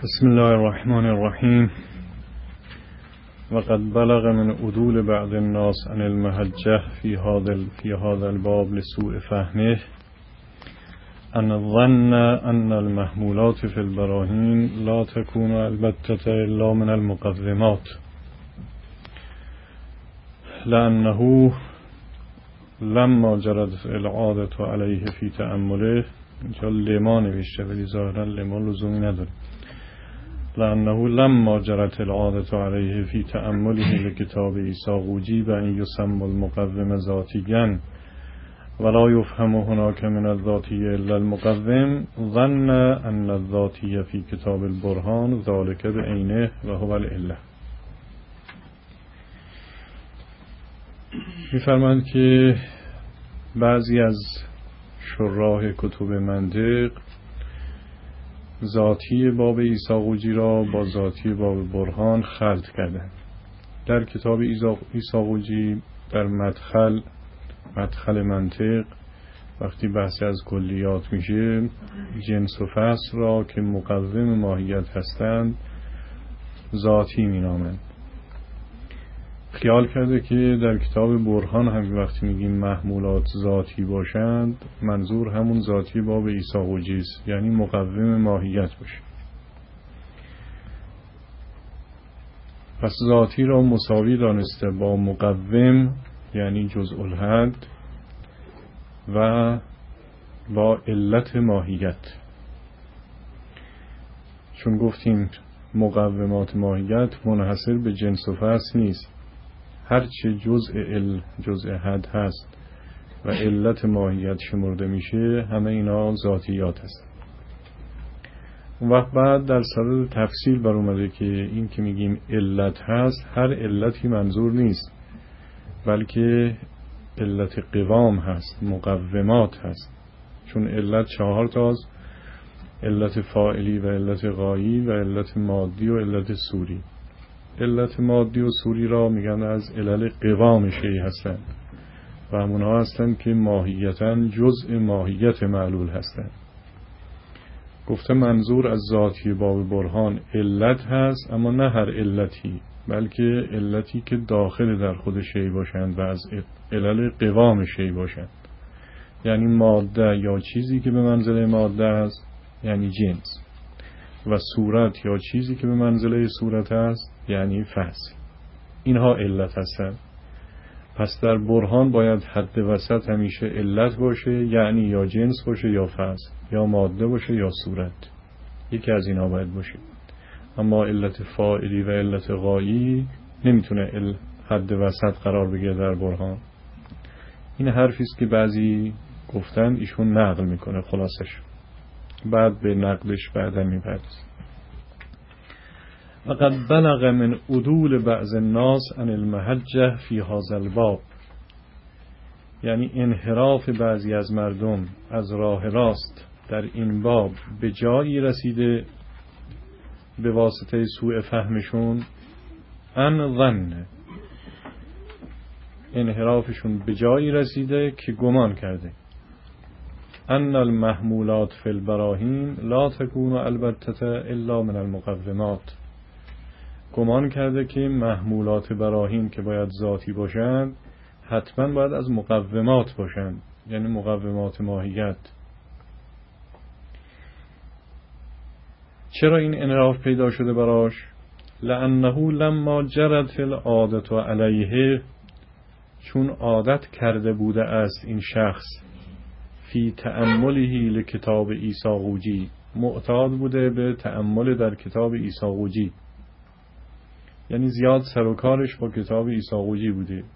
بسم الله الرحمن الرحیم وقد بلغ من عدول بعض الناس عن المحجة في هذا الباب لسوء فهمه أن الظن أن المحمولات في البراهين لا تكون البتة إلا من المقومات لأنه لما جرت العادة عليه في تأمله اینجا لما نوشته ولی ظاهرا لما لزومی نداره لأنه لما جرت العادة عليه في تأمله لكتاب إيساغوجي بأن يسمى المقوم ذاتيا ولا يفهم هناك من الذاتي إلا المقوم ظن أن الذاتي في كتاب البرهان ذلك بعينه وهو العلة. می‌فرمایند که بعضی از شراح کتب منطق ذاتی باب ایساغوجی را با ذاتی باب برهان خلط کردند. در کتاب ایساغوجی در مدخل منطق وقتی بحث از کلیات میشه جنس و فصل را که مقوم ماهیت هستند ذاتی مینامند. خیال کرده که در کتاب برهان هم وقتی میگیم محمولات ذاتی باشند منظور همون ذاتی باب ایساغوجی است، یعنی مقوم ماهیت باشه. پس ذاتی را مساوی دانسته با مقوم یعنی جزء الحد و با علت ماهیت. چون گفتیم مقومات ماهیت منحصر به جنس و فصل نیست، هرچه جزء حد هست و علت ماهیت شمرده میشه همه اینا ذاتیات هست. اون وقت بعد در صدد تفصیل بر اومده که این که میگیم علت هست هر علتی منظور نیست بلکه علت قوام هست، مقومات هست. چون علت 4 تاست: علت فاعلی و علت غایی و علت مادی و علت صوری. علت مادی و صوری را میگن از علل قوام شیء هستند و همونها هستند که ماهیتاً جزء ماهیت معلول هستند. گفته منظور از ذاتی باب برهان علت هست، اما نه هر علتی بلکه علتی که داخل در خود شیء باشند و از علل قوام شیء باشند، یعنی ماده یا چیزی که به منزله ماده است یعنی جنس، و صورت یا چیزی که به منزله صورت است یعنی فصل. اینها علت هستند. پس در برهان باید حد وسط همیشه علت باشه، یعنی یا جنس باشه یا فصل، یا ماده باشه یا صورت، یکی از اینها باید باشه. اما علت فاعلی و علت غایی نمیتونه حد وسط قرار بگیره در برهان. این حرفی است که بعضی گفتن، ایشون نقل میکنه خلاصش، بعد به نقلش بعدا میپردازه. وقد بلغ من عدول بعض الناس عن المحجة في هذا الباب، یعنی انحراف بعضی از مردم از راه راست در این باب به جایی رسیده به واسطه سوء فهمشون، ان ظن، انحرافشون به جایی رسیده که گمان کرده ان المحمولات فی البراهین لا تكون البتة الا من المقومات، گمان کرده که محمولات براهین که باید ذاتی باشند حتما باید از مقومات باشند، یعنی مقومات ماهیت. چرا این انحراف پیدا شده براش؟ لأنه لما جرت العادة علیه، چون عادت کرده بوده است این شخص فی تأمله لکتاب ایساغوجی، معتاد بوده به تأمل در کتاب ایساغوجی، یعنی زیاد سر و کارش با کتاب ایساغوجی بوده.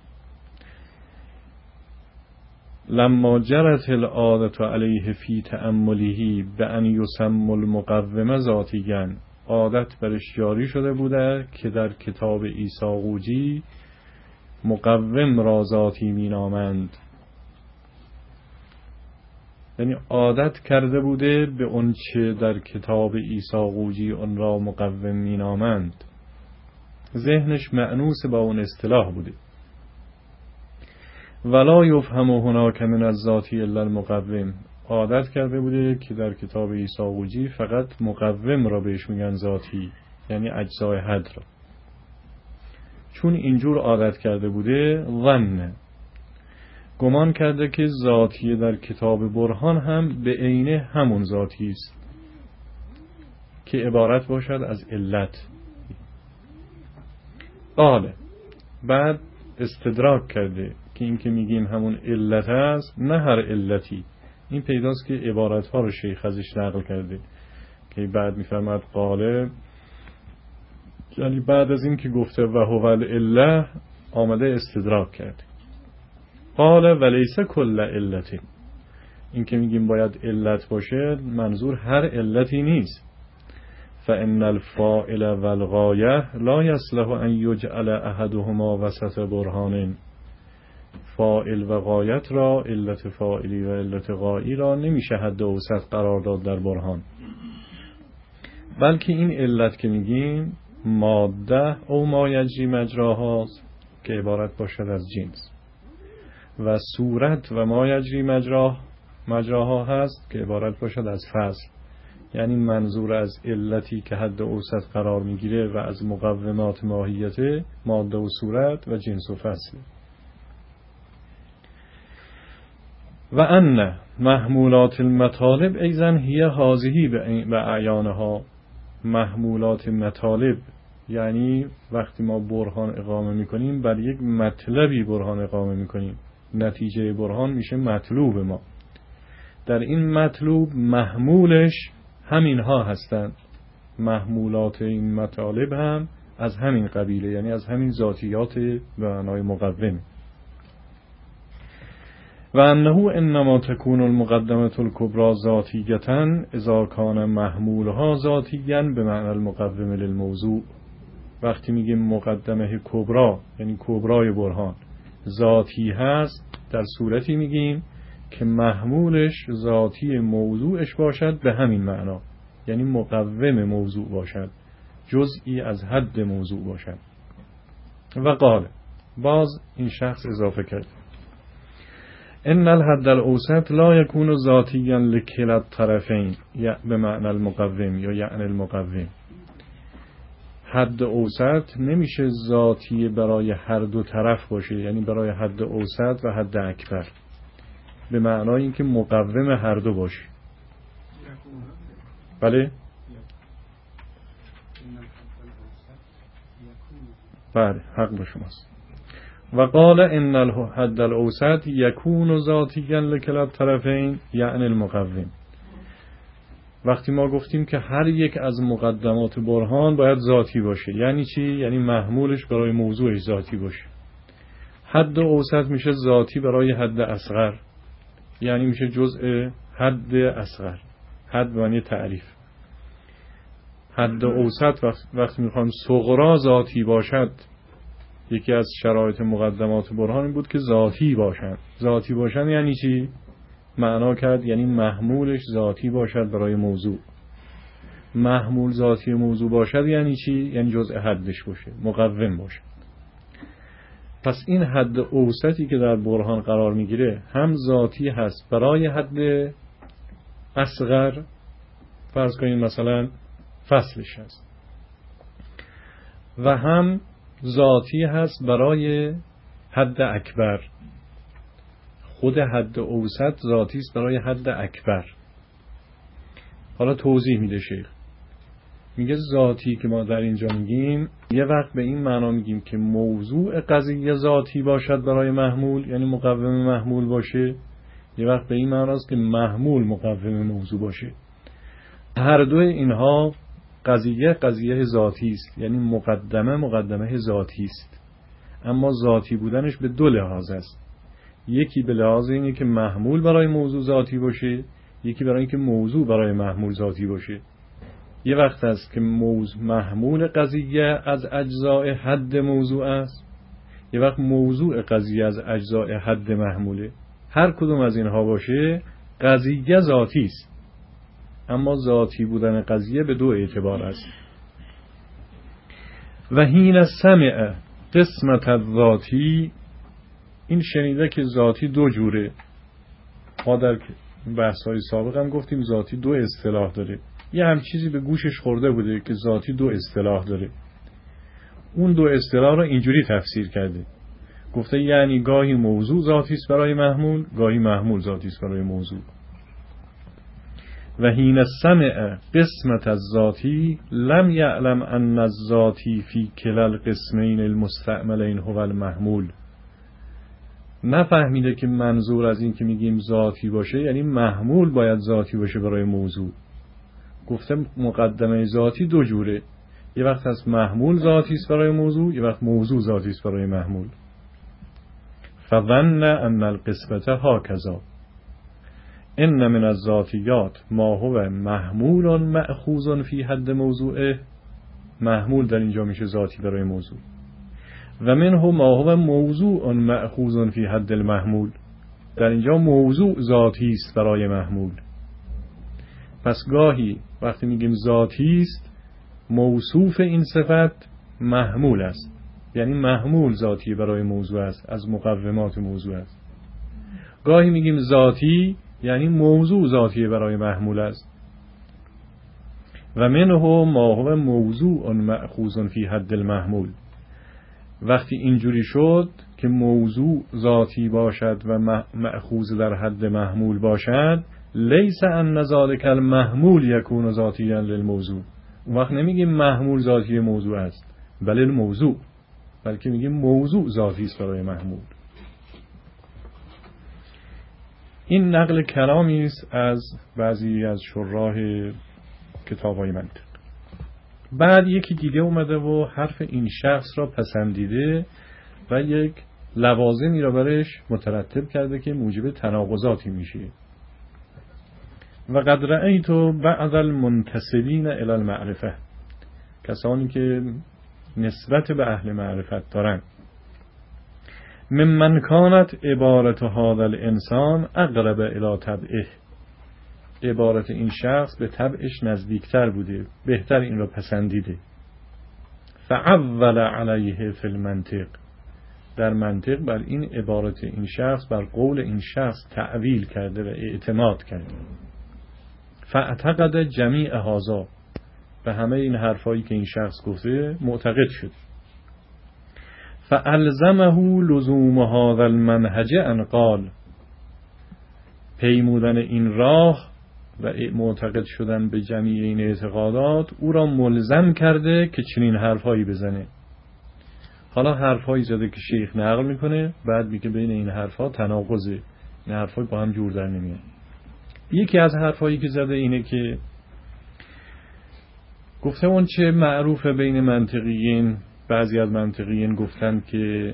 لما جرت العادة علیه فی تأمله بأن یسمى المقوم ذاتیاً، عادت برش جاری شده بوده که در کتاب ایساغوجی مقوم را ذاتی می نامند، یعنی عادت کرده بوده به اون چه در کتاب ایساغوجی اون را مقوم می نامند، ذهنش مأنوس با اون اصطلاح بوده. ولا یفهم هناک من الذاتی الا المقوم، عادت کرده بوده که در کتاب ایساقوجی فقط مقوم را بهش میگن ذاتی، یعنی اجزای حد را. چون اینجور عادت کرده بوده، ظن گمان کرده که ذاتی در کتاب برهان هم به عینه همون ذاتی است که عبارت باشد از علت. قال بعد استدراک کرده که این که میگیم همون علت است، نه هر علتی. این پیداست که عبارتها رو شیخ ازش نقل کرده که بعد میفرماد قال، یعنی بعد از این که گفته و هو العله آمده استدراک کرده. قال ولیس کل علتی، این که میگیم باید علت باشه منظور هر علتی نیست. فإن الفاعل والغایه لا یصلح ان یجعل احدهما وسط برهان. فاعل و غایت را، علت فاعلی و علت غایی را نمیشه حد اوسط قرار داد در برهان، بلکه این علت که میگیم ماده او ما یجری مجراهاست که عبارت باشد از جنس، و صورت و ما یجری مجراها هست که عبارت باشد از فصل. یعنی منظور از علتی که حد اوسط قرار میگیره و از مقومات ماهیت ماده و صورت و جنس و فصل. و ان محمولات المطالب ایضا هی هذه به اعیانها. محمولات مطالب یعنی وقتی ما برهان اقامه میکنیم بر یک مطلبی برهان اقامه میکنیم، نتیجه برهان میشه مطلوب ما. در این مطلوب محمولش همینها هستند. محمولات این مطالب هم از همین قبیله، یعنی از همین ذاتیات به معنای مقوم. و انه انما تكون المقدمه الكبرى ذاتیه اذا كان محمولها ذاتیا به معنی المقوم للموضوع. وقتی میگیم مقدمه کبرا یعنی کبرای برهان ذاتی هست، در صورتی میگیم که محمولش ذاتی موضوعش باشد به همین معنا، یعنی مقوم موضوع باشد، جزئی از حد موضوع باشد. و قال باز این شخص اضافه کرد ان الحد الاوسط لا يكون ذاتيا لكلا الطرفين به معنی المقوم یا یعنی المقوم. حد اوسط نمیشه ذاتی برای هر دو طرف باشه، یعنی برای حد اوسط و حد اکبر، به معنای اینکه مقوم هر دو باشه. بله بله حق با شماست. و قال ان الحد الاوسط یکون ذاتیا لکلا الطرفین یعنی المقوم. وقتی ما گفتیم که هر یک از مقدمات برهان باید ذاتی باشه، یعنی چی؟ یعنی محمولش برای موضوعش ذاتی باشه. حد اوسط میشه ذاتی برای حد اصغر، یعنی میشه جزء حد اصغر. حد معنی تعریف. حد اوسط وقتی میخوام صغرا ذاتی باشد، یکی از شرایط مقدمات برهان این بود که ذاتی باشن. ذاتی باشن یعنی چی؟ معنا کرد یعنی محمولش ذاتی باشد برای موضوع. محمول ذاتی موضوع باشد یعنی چی؟ یعنی جزء حدش باشه، مقوم باشه. پس این حد اوسطی که در برهان قرار میگیره هم ذاتی هست برای حد اصغر، فرض کنید مثلا فصلش هست، و هم ذاتی هست برای حد اکبر. خود حد اوسط ذاتی است برای حد اکبر. حالا توضیح میده شیخ، میگه ذاتی که ما در اینجا میگیم یه وقت به این معنا میگیم که موضوع قضیه ذاتی باشد برای محمول، یعنی مقوم محمول باشه. یه وقت به این معنا است که محمول مقوم موضوع باشه. هر دو اینها قضیه ذاتی است، یعنی مقدمه ذاتی است، اما ذاتی بودنش به دو لحاظ است. یکی به لحاظ اینه که محمول برای موضوع ذاتی باشه، یکی برای اینکه موضوع برای محمول ذاتی باشه. یه وقت است که محمول قضیه از اجزاء حد موضوع است، یه وقت موضوع قضیه از اجزاء حد محموله. هر کدوم از اینها باشه قضیه ذاتی است، اما ذاتی بودن قضیه به دو اعتبار است. و حین سمع قسمت الذاتی، این شنیده که ذاتی دو جوره. ما در بحث‌های سابق هم گفتیم ذاتی دو اصطلاح داره. یه هم چیزی به گوشش خورده بوده که ذاتی دو اصطلاح داره. اون دو اصطلاح رو اینجوری تفسیر کرده، گفته یعنی گاهی موضوع ذاتی است برای محمول، گاهی محمول ذاتی است برای موضوع. و حین سمع قسمت الذاتی لم یعلم ان الذاتی فی کلا القسمین المستعملین هو المحمول. نفهمیده که منظور از این که میگیم ذاتی باشه یعنی محمول باید ذاتی باشه برای موضوع. گفته مقدمه ذاتی دو جوره، یه وقت از محمول ذاتی است برای موضوع، یه وقت موضوع ذاتی است برای محمول. فظن ان القسمة هكذا ان من الذاتیات ما هو محمول مأخوذ فی حد موضوعه. محمول در اینجا میشه ذاتی برای موضوع. و منه ما هو موضوع مأخوذ فی حد المحمول. در اینجا موضوع ذاتی است برای محمول. پس گاهی وقتی میگیم ذاتی است موصوف این صفت محمول است، یعنی محمول ذاتی برای موضوع است، از مقومات موضوع است. گاهی میگیم ذاتی یعنی موضوع ذاتی برای محمول است. و منه ما هو موضوع مأخوذ فی حد المحمول. وقتی اینجوری شد که موضوع ذاتی باشد و مأخوذ در حد محمول باشد، لیس ان ذلک المحمول یکون ذاتیا للموضوع. اون وقت نمیگیم محمول ذاتی موضوع است بل الموضوع، بلکه میگیم موضوع ذاتی است برای محمول. این نقل کلامی است از بعضی از شراح کتاب‌های منطق. بعد یکی دیگه اومده و حرف این شخص را پسندیده و یک لوازمی را برش مترتب کرده که موجب تناقضاتی میشه. و قد رأیت بعض المنتسبین الی المعرفه، کسانی که نسبت به اهل معرفت دارن، ممن کانت عبارت هذا الانسان اقرب الی طبعه، عبارت این شخص به طبعش نزدیکتر بوده، بهتر این را پسندیده. فعول علیه فی المنطق، در منطق بر این عبارت این شخص، بر قول این شخص تعویل کرده و اعتماد کرده. فاعتقد جمیع هذا، به همه این حرفایی که این شخص گفته معتقد شد. فالزمه لزوم هذا المنهج ان قال، پیمودن این راه و معتقد شدن به جمیع این اعتقادات او را ملزم کرده که چنین حرفایی بزنه. حالا حرفایی زده که شیخ نقل میکنه، بعد میگه بین این حرفا تناقضه، این حرفا با هم جور در نمیاد. یکی از حرفایی که زده اینه که گفته اون چه معروفه بین منطقیین، بعضی از منطقیین گفتن که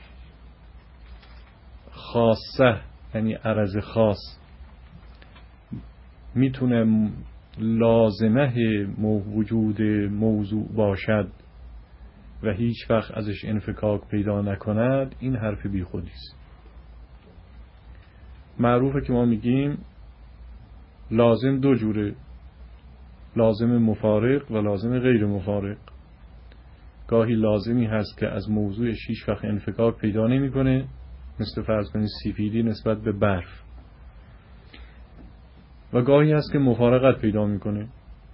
خاصه یعنی عرض خاص میتونه لازمه وجود موضوع باشد و هیچ وقت ازش انفکاک پیدا نکند. این حرف بی خودیست. معروفه که ما میگیم لازم دو جوره، لازم مفارق و لازم غیر مفارق. گاهی لازمی هست که از موضوعش هیچ وقت انفکاک پیدا نمیکنه، مثل فرض کنید سفیدی نسبت به برف، و گاهی هست که مفارقت پیدا میکنه.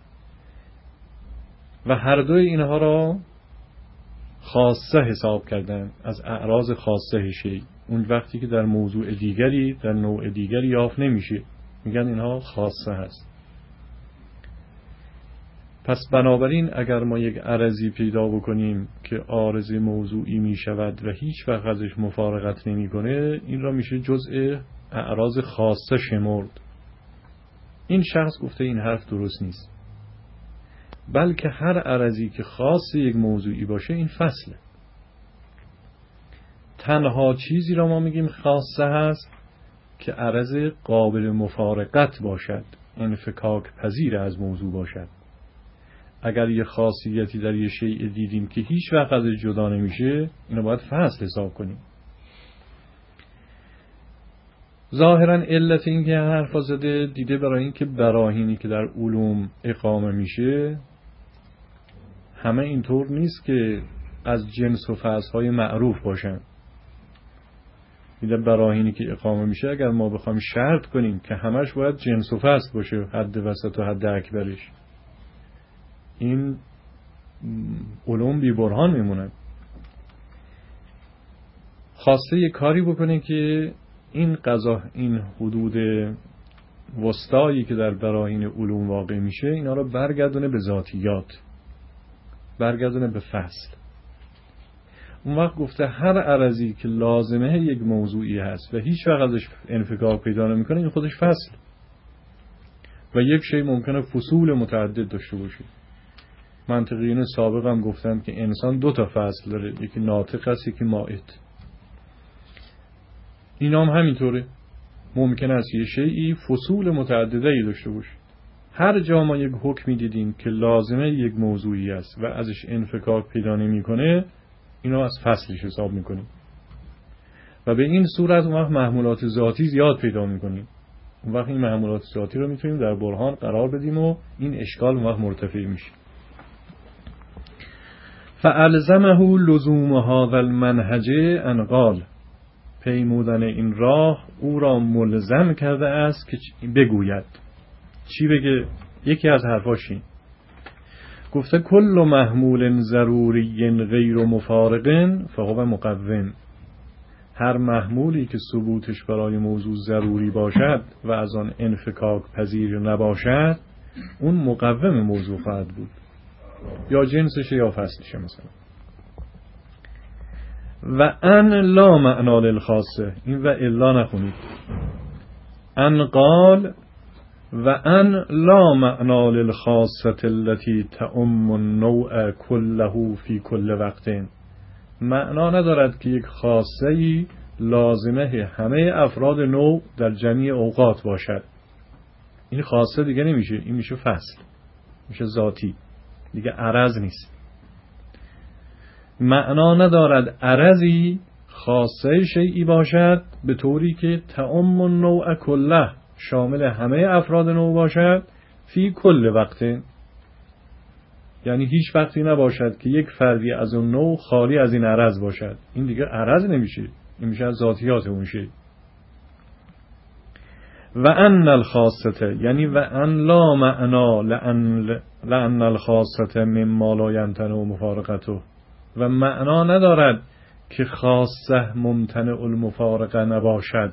و هر دوی اینها را خاصه حساب کردن، از اعراض خاصه شیء. اون وقتی که در موضوع دیگری، در نوع دیگری یافت نمیشه، میگن اینها خاصه هست. پس بنابراین اگر ما یک عرضی پیدا بکنیم که عارض موضوعی میشود و هیچ وقت ازش مفارقت نمیکنه، این را میشه جزء اعراض خاصه شمرد. این شخص گفته این حرف درست نیست، بلکه هر عرضی که خاص یک موضوعی باشه این فصله. تنها چیزی را ما میگیم خاصه هست که عرض قابل مفارقت باشد، انفکاک پذیر از موضوع باشد. اگر یه خاصیتی در یه شیء دیدیم که هیچ وقت ازش جدا نمیشه، اینو باید فصل حساب کنیم. ظاهرا علت این که حرفا زده دیده برای این که براهینی که در علوم اقامه میشه همه اینطور نیست که از جنس و فصلهای معروف باشن. میده براهینی که اقامه میشه اگر ما بخوایم شرط کنیم که همش باید جنس و فصل باشه، حد وسط و حد اکبرش، این علوم بی برهان میمونن. خواسته یه کاری بکنه که این قضا، این حدود وسطایی که در براهین علوم واقع میشه، اینا رو برگردونه به ذاتیات، برگردونه به فصل. اون وقت گفته هر عرضی که لازمه یک موضوعی هست و هیچ وقت ازش انفکاک پیدا نمیکنه، این خودش فصل. و یک شی ممکنه فصول متعدد داشته باشه. منطقیین سابق هم گفتن که انسان 2 تا فصل داره، یکی ناطق است، یکی مائت. اینا هم همینطوره، ممکن است یه شیئی فصول متعددی داشته باشه. هر جا ما یک حکمی دیدیم که لازمه یک موضوعی است و ازش انفکاک پیدا نمیکنه، اینو از فصلش حساب میکنیم و به این صورت اون وقت محمولات ذاتی زیاد پیدا میکنیم. اون وقت این محمولات ذاتی رو میتونیم در برهان قرار بدیم و این اشکال اون وقت مرتفع میشه. فالزمه لزوم هذا المنهج ان قال، پیمودن این راه او را ملزم کرده است که بگوید. چی بگه؟ یکی از حرفاش این گفته کل محمول ضروری غیر مفارق فهو مقوم. هر محمولی که ثبوتش برای موضوع ضروری باشد و از آن انفکاک پذیر نباشد، اون مقوم موضوع خواهد بود، یا جنسشه یا فصلشه. مثلا و ان لا معنا للخاصه، این و الا نخونید. ان قال و ان لا معنا للخاصه التي تعم النوع كله في كل وقت. معنا ندارد که یک خاصه‌ای لازمه همه افراد نوع در جميع اوقات باشد. این خاصه دیگه نمیشه، این میشه فصل، میشه ذاتی، دیگه عرض نیست. معنا ندارد عرضی خاصه شیئی باشد به طوری که تعم النوع کله، شامل همه افراد نوع باشد، فی کل وقت، یعنی هیچ وقتی نباشد که یک فردی از اون نوع خالی از این عرض باشد. این دیگه عرض نمیشه، این میشه از ذاتیات اون شی. و ان الخاصه، یعنی و ان لا معنا لان الخاصه مما لا يمتنع مفارقته، و معنا ندارد که خاصه ممتنع المفارقه نباشد.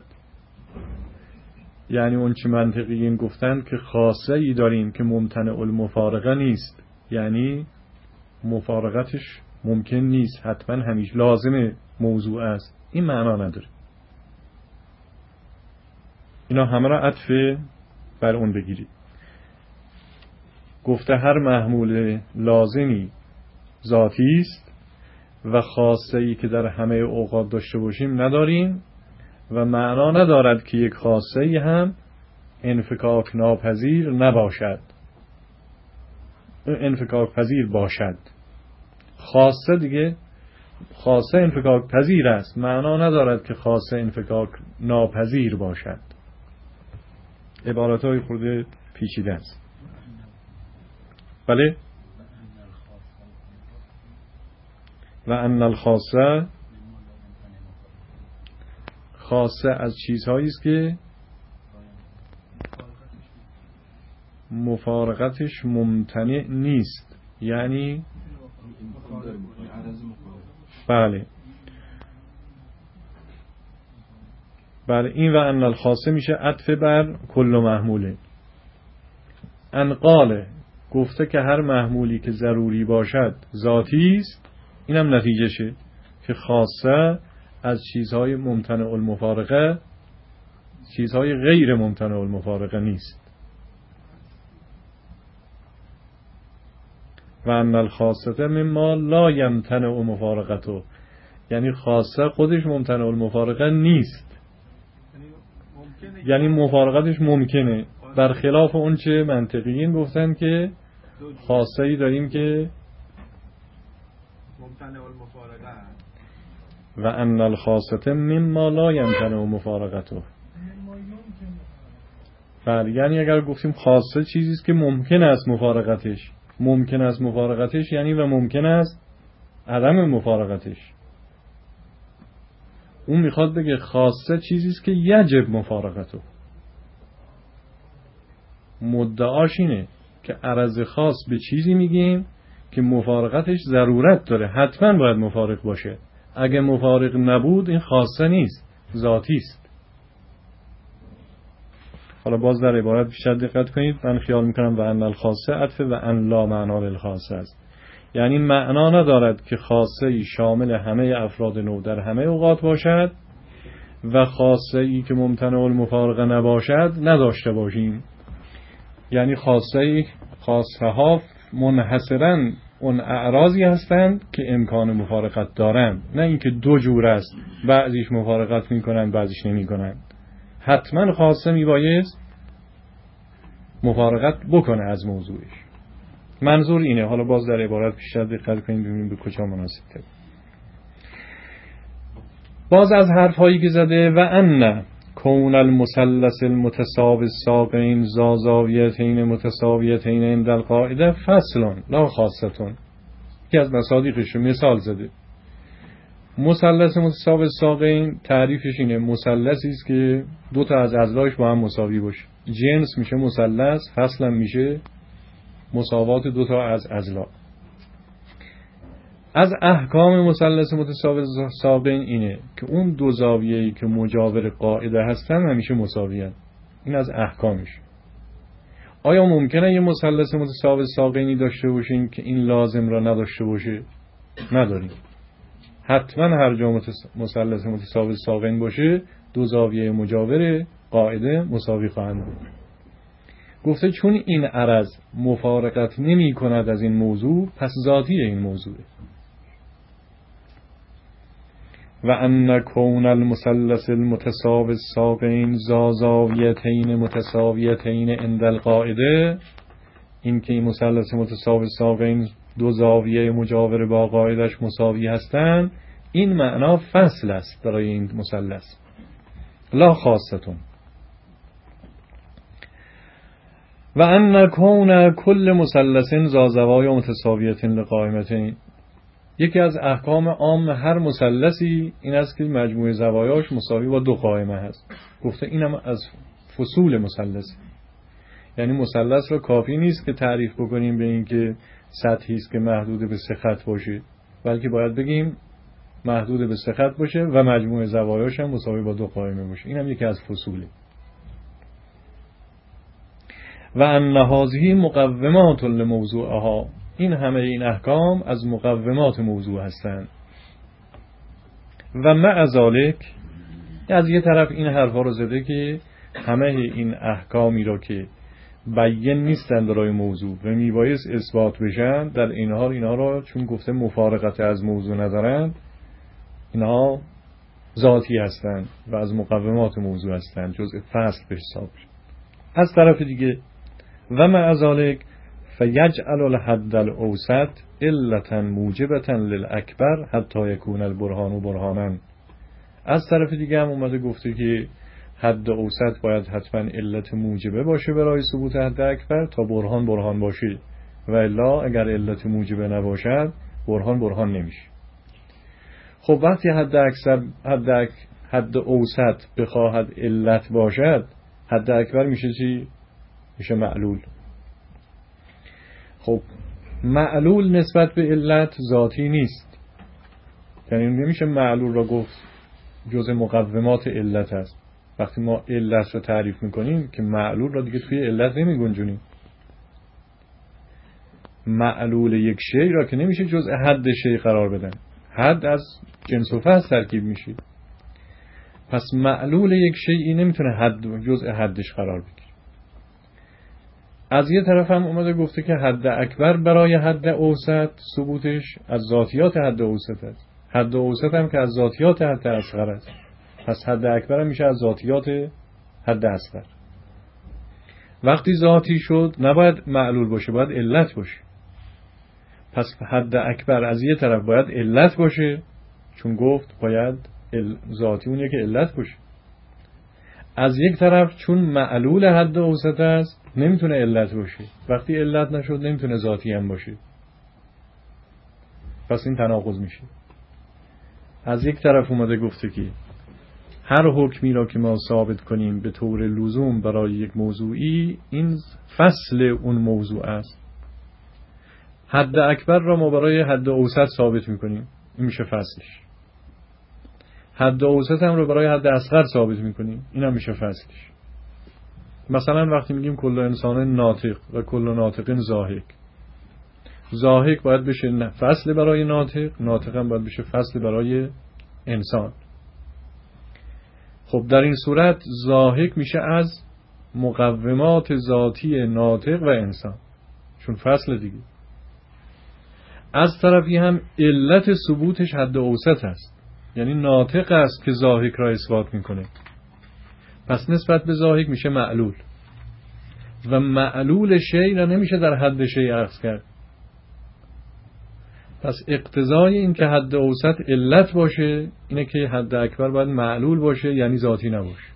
یعنی اون چی منطقیین گفتند که خاصه ای داریم که ممتنع المفارقه نیست، یعنی مفارقتش ممکن نیست، حتما همیشه لازم موضوع است. این معنا نداره. اینا همه را عطف بر اون بگیرید. گفته هر محمول لازمی ذاتی است و خاصه ای که در همه اوقات داشته باشیم نداریم، و معنا ندارد که یک خاصه ای هم انفکاک ناپذیر نباشد. انفکاک پذیر باشد. خاصه دیگه، خاصه انفکاک پذیر است، معنا ندارد که خاصه انفکاک ناپذیر باشد. عبارت های خورده پیچیده است. بله. و ان الخاصه، خاصه از چیزهایی است که مفارقتش ممتنع نیست، یعنی بله این و ان الخاصه میشه عطف بر کل محموله. ان قاله، گفته که هر محمولی که ضروری باشد ذاتی است، اینم نتیجهشه که خاصه از چیزهای ممتنع المفارقه، چیزهای غیر ممتنع المفارقه نیست. و ان الخاصه مما لا یمتنع مفارقته، یعنی خاصه خودش ممتنع المفارقه نیست، یعنی مفارقتش ممکنه، برخلاف اون چه منطقیین گفتن که خاصه ای داریم که ممتنع المفارقه. و ان الخاصه مما لا یمتنع مفارقته، یعنی اگر گفتیم خاصه چیزی است که ممکن است مفارقتش، ممکن است مفارقتش یعنی و ممکن است عدم مفارقتش. اون میخواد بگه خاصه چیزیست که یجب مفارقته. مدعاش اینه که عرض خاص به چیزی میگیم که مفارقتش ضرورت داره، حتما باید مفارق باشه. اگه مفارق نبود این خاصه نیست، ذاتی است. حالا باز در عبارت بیشتر دقت کنید. من خیال میکنم و ان الخاصه عطف و ان لا معنا للخاصه است. یعنی معنا ندارد که خاصه ای شامل همه افراد نوع در همه اوقات باشد و خاصه ای که ممتنع المفارقه نباشد نداشته باشیم. یعنی خاصه ها منحصراً اون اعراضی هستند که امکان مفارقت دارند، نه اینکه دو جور است، بعضیش مفارقت میکنند بعضیش نمیکنند. حتما خاصه میبایست مفارقت بکنه از موضوعش. منظور اینه. حالا باز در عبارت بیشتر دقت کنید ببینید به کجا مناسب تره. باز از حرفایی که زده و ان کون المثلث المتساوی الساقین ذا زاویتین متساویتین عند القاعده فصل لا خاصتون. که از مصادیقش مثال زده. مثلث متساوی الساقین تعریفش اینه مثلثی است که دو تا از اضلاعش با هم مساوی باشه. جنس میشه مثلث، فصل میشه مساوات دو تا از اضلاع. از احکام مثلث متساوی الساقین اینه که اون دو زاویه‌ای که مجاور قاعده هستن همیشه مساویان. این از احکامش. آیا ممکنه یه مثلث متساوی الساقینی داشته باشیم که این لازم را نداشته باشه؟ نداریم. حتما هر جا مثلث متساوی الساقین باشه دو زاویه مجاور قاعده مساوی خواهند بود. گفته چون این عرض مفارقت نمی کند از این موضوع پس ذاتی این موضوعه. و ان کون المثلث المتساوی الساقین ذا زاویتین متساویتین عند القاعده، این که این مثلث متساوی الساقین دو زاویه مجاور با قاعدش مساوی هستند، این معنا فصل است برای این مثلث، لا خاصتون. و ان کون کل مثلث ذا زوایا متساویتین لقائمتین، یکی از احکام عام هر مثلثی این است که مجموع زوایاش مساوی با دو قائمه هست. گفته اینم از فصول مثلث. یعنی مثلث را کافی نیست که تعریف بکنیم به این که سطحی است که محدود به سه خط باشه، بلکه باید بگیم محدود به سه خط باشه و مجموع زوایاش هم مساوی با دو قائمه باشه. اینم یکی از فصوله. و ان هذه مقومات لموضوعها، این همه این احکام از مقومات موضوع هستند. و مع ذلک، از یه طرف این حرفا رو زده که همه این احکامی را که بیان نیستند برای موضوع و میبایست اثبات بشن، در این حال اینها را چون گفته مفارقت از موضوع ندارند، اینها ذاتی هستند و از مقومات موضوع هستند، جزء فصل به حساب شد. از طرف دیگه و مع ذلک فیجعل الحد الاوسط علتا موجبتا للاکبر حتی یکون البرهان برهانا. از طرف دیگه هم اومده گفته که حد اوسط باید حتما علت موجبه باشه برای ثبوت حد اکبر تا برهان باشه، و الا اگر علت موجبه نباشد برهان نمیشه. خب وقتی حد اوسط بخواهد علت باشد، حد اکبر میشه چی؟ میشه معلول. خب معلول نسبت به علت ذاتی نیست، یعنی نمیشه معلول را گفت جزء مقومات علت است. وقتی ما علت رو تعریف میکنیم که معلول را دیگه توی علت نمیگنجونیم. معلول یک شی را که نمیشه جزء حد شی قرار بدن. حد از جنس و فصل ترکیب میشه. پس معلول یک شیئی نمیتونه جزء حدش قرار بگیره. از یه طرف هم اومده گفته که حد اکبر برای حد اوسط ثبوتش از ذاتیات حد اوسط است. حد اوسط هم که از ذاتیات حد اصغر است. پس حد اکبر هم میشه از ذاتیات حد اصغر. وقتی ذاتی شد نباید معلول باشه، باید علت باشه. پس حد اکبر از یه طرف باید علت باشه، چون گفت باید ذاتی اون که علت باشه. از یک طرف چون معلول حد اوسط است نمیتونه علت باشه. وقتی علت نشد نمیتونه ذاتی هم باشه. پس این تناقض میشه. از یک طرف اومده گفته که هر حکمی را که ما ثابت کنیم به طور لزوم برای یک موضوعی، این فصل اون موضوع است. حد اکبر را ما برای حد اوسط ثابت میکنیم، این میشه فصلش. حد اوسط هم رو برای حد اصغر ثابت میکنیم، این هم میشه فصلش. مثلا وقتی میگیم کل انسان ناطق و کل ناطق زاهق، زاهق باید بشه فصل برای ناطق، ناطق هم باید بشه فصل برای انسان. خب در این صورت زاهق میشه از مقومات ذاتی ناطق و انسان، چون فصل دیگه. از طرفی هم علت ثبوتش حد اوسط است، یعنی ناطق است که زاهق را اثبات میکنه، پس نسبت به زاهق میشه معلول و معلول شیء را نمیشه در حد شیء اخذ کرد. پس اقتضای این که حد اوسط علت باشه اینه که حد اکبر باید معلول باشه، یعنی ذاتی نباشه.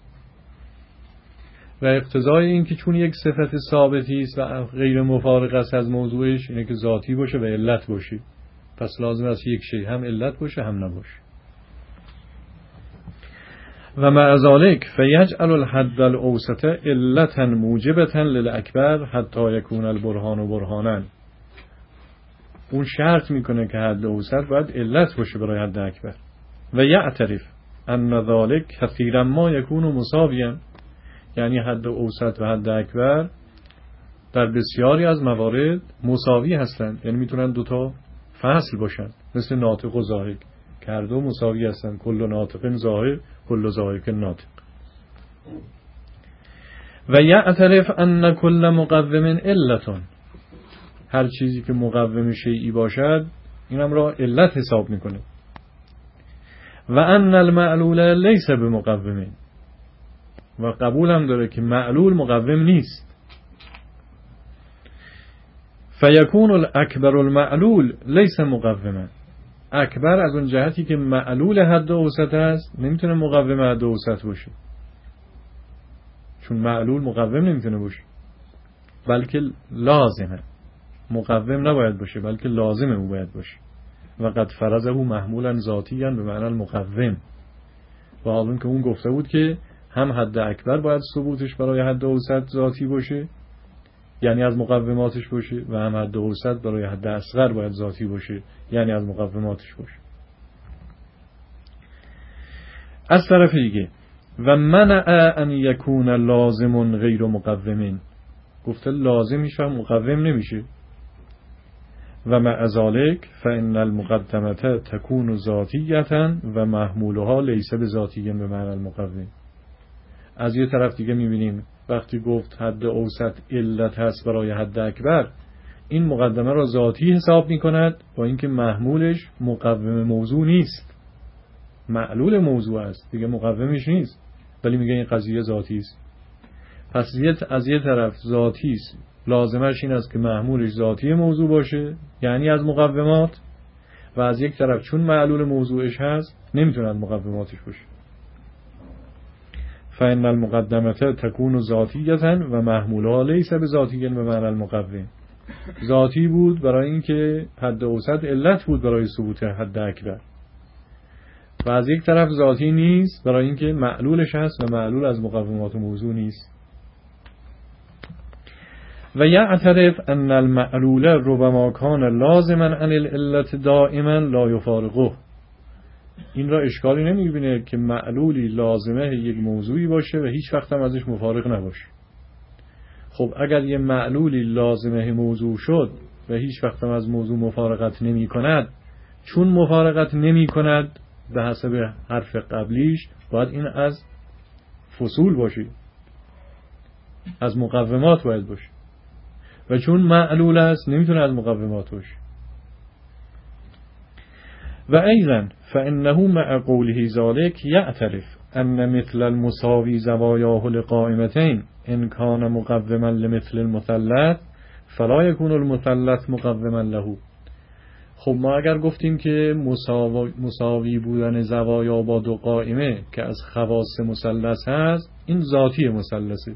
و اقتضای این که چون یک صفت ثابتی است و غیر مفارق است از موضوعش، اینه که ذاتی باشه و علت باشه. پس لازم است یک شیء هم علت باشه هم نباشه. و مع ذلك فیجعل الحد الاوسط علتا موجبتا للاکبر حتی یکون البرهان برهانا. اون شرط میکنه که حد اوسط باید علت باشه برای حد اکبر. و یعترف ان ذلك کثیرا ما یکون مساویا، یعنی حد اوسط و حد اکبر در بسیاری از موارد مساوی هستند، یعنی میتونن دوتا فصل باشن، مثل ناطق و زاهق که هر دو مساوی هستند. کل ناطق زاهق، کل زاهق ناطق. و یعترف ان کل مقوم علت، هر چیزی که مقوم شیئی باشد اینم را علت حساب میکنه. و ان المعلول لیس بمقوم، و قبول هم داره که معلول مقوم نیست. فیکون الاکبر المعلول لیس مقوما، اکبر از اون جهتی که معلول حد اوسط است نمیتونه مقوم حد اوسط باشه، چون معلول مقوم نمیتونه باشه، بلکه لازمه. مقوم نباید باشه بلکه لازمه او باید باشه. و قد فرضه محمولا ذاتیا به معنی المقوم، و حالا که اون گفته بود که هم حد اکبر باید ثبوتش برای حد اوسط ذاتی باشه، یعنی از مقوماتش باشه، و هم حد اوسط برای حد اصغر باید ذاتی باشه، یعنی از مقوماتش باشه. از طرف دیگه و منع ان یکون لازم غیر مقوم، گفته لازم میشه مقوم نمیشه. و مع ذلك فإن المقدمة تكون ذاتیة و محمولها لیس بذاتی به معنی المقوم. از یه طرف دیگه میبینیم وقتی گفت حد اوسط علت هست برای حد اکبر، این مقدمه را ذاتی حساب میکند با اینکه محمولش مقوم موضوع نیست، معلول موضوع است دیگه، مقومش نیست، ولی میگه این قضیه ذاتی است. پس از یه طرف ذاتی است، لازمش این است که محمولش ذاتی موضوع باشه، یعنی از مقومات، و از یک طرف چون معلول موضوعش هست نمیتونه مقوماتش باشه. فإن المقدمة تكون ذاتیة و محمولها لیس بذاتی به معنی المقوم. ذاتی بود برای اینکه حد اوسط علت بود برای ثبوت حد اکبر، و از یک طرف ذاتی نیست برای اینکه معلولش هست و معلول از مقومات موضوع نیست. و یعترف ان المعلول ربما کان لازما عن العلت دائما لا یفارقه. این را اشکالی نمیبینه که معلولی لازمه یک موضوعی باشه و هیچ وقت هم ازش مفارق نباشه. خب اگر یه معلولی لازمه موضوع شد و هیچ وقت هم از موضوع مفارقت نمی کند، چون مفارقت نمی کند به حسب حرف قبلیش باید این از فصول باشه، از مقومات باید باشه، و چون معلول است نمیتونه از مقومات باشه. و ایضا فانه مع قوله ذلك یعترف ان مثل المساوی زوایاه لقائمتین ان کان مقوما لمثل المثلث فلا یکون المثلث مقوما له. خب ما اگر گفتیم که مساوی بودن زوایا با دو قائمه که از خواص مثلث هست، این ذاتی مثلثه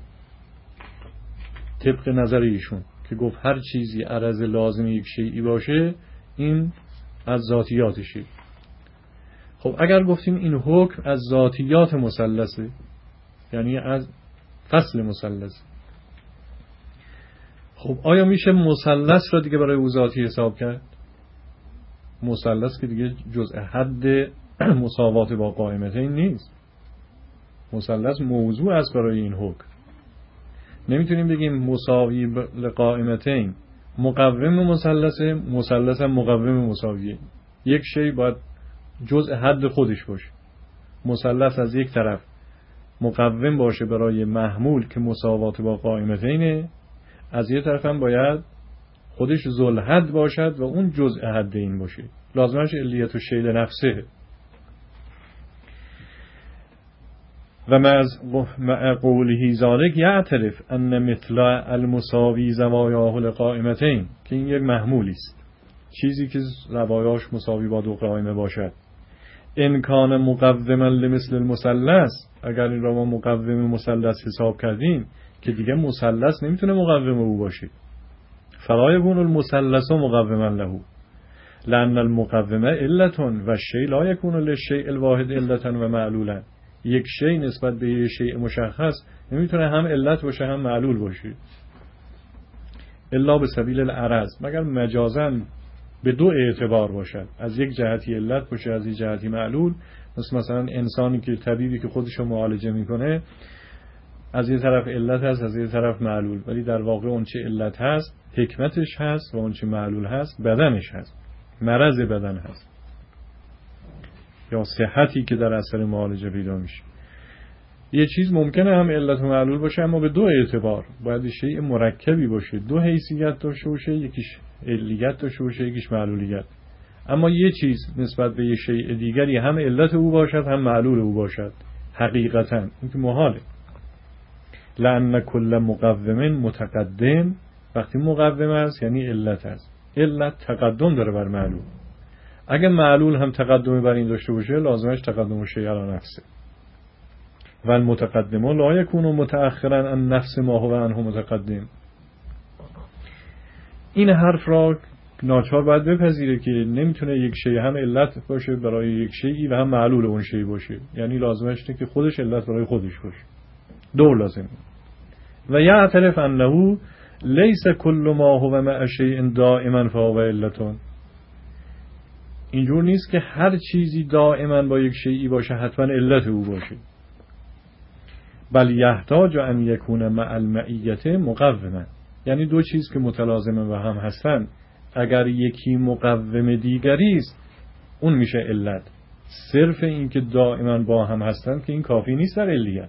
طبق نظر ایشون که گفت هر چیزی عرض لازم یک شیئی باشه این از ذاتیاتشه. خب اگر گفتیم این حکم از ذاتیات مثلثه، یعنی از فصل مثلث، خب آیا میشه مثلث را دیگه برای او ذاتی حساب کرد؟ مثلث که دیگه جزء حد مساوات با قائمتین نیست. مثلث موضوع است برای این حکم. نمیتونیم بگیم مساوی لقائمتین مقوم مثلثه، مثلث هم مقوم مساویه. یک شی باید جزء حد خودش باشه. مثلث از یک طرف مقوم باشه برای محمول که مساوات با قائمتینه، از یک طرف هم باید خودش ذوالحد باشد و اون جزء حد این باشه. لازمش علیت الشیء لنفسه. و مع قوله ذالک یعترف ان مثل المساوی زوایاه لقائمتین، که این یک محمولی است، چیزی که زوایاش مساوی با دو قائمه باشد. ان کان مقوما لمثل المثلث، اگر این را ما مقوم مثلث حساب کردیم که دیگه مثلث نمیتونه مقوم او باشه. فلا یکون المثلث مقوما له لان المقومه علت و الشیء لا یکون للشیء الواحد علتا و معلولا. یک شی نسبت به یک شیء مشخص نمیتونه هم علت باشه هم معلول باشه الا به سبیل العرض، مگر مجازاً به دو اعتبار باشد، از یک جهتی علت باشه از یک جهتی معلول. مثلا انسانی که طبیبی که خودش رو معالجه میکنه از یک طرف علت هست از یک طرف معلول، ولی در واقع اون چه علت هست حکمتش هست و اون چه معلول هست بدنش هست، مرض بدن هست یا صحتی که در اثر معالجه پیدا میشه. یه چیز ممکنه هم علت و معلول باشه اما به دو اعتبار، باید شیء مرکبی باشه، دو حیثیت داشته باشه، یکیش علیت داشته باشه یکیش معلولیت. اما یه چیز نسبت به یه شیء دیگری هم علت او باشد هم معلول او باشد حقیقتا، این که محاله. لأن کل مقوم متقدم، وقتی مقوم است یعنی علت است، علت تقدم داره بر معلول. اگه معلول هم تقدم بر این داشته باشه لازمش تقدم الشیء علی نفسه. و المتقدم لا یکون متأخرا عن نفس ما هو عنه متقدم. این حرف را ناچار باید بپذیره که نمیتونه یک شی هم علت باشه برای یک شیئی و هم معلول اون شی باشه، یعنی لازمش اینه که خودش علت برای خودش باشه. دو لازم. و یعترف انه لیس کل ما هو مع شیء دائما فهو علتون. اینجور نیست که هر چیزی دائما با یک شیئی باشه حتما علت او باشه. بل یحتاج ان یکون مع المعیت مقوما، یعنی دو چیز که متلازمه و هم هستن اگر یکی مقوم دیگری است اون میشه علت. صرف این که دائما با هم هستن که این کافی نیست در علیت.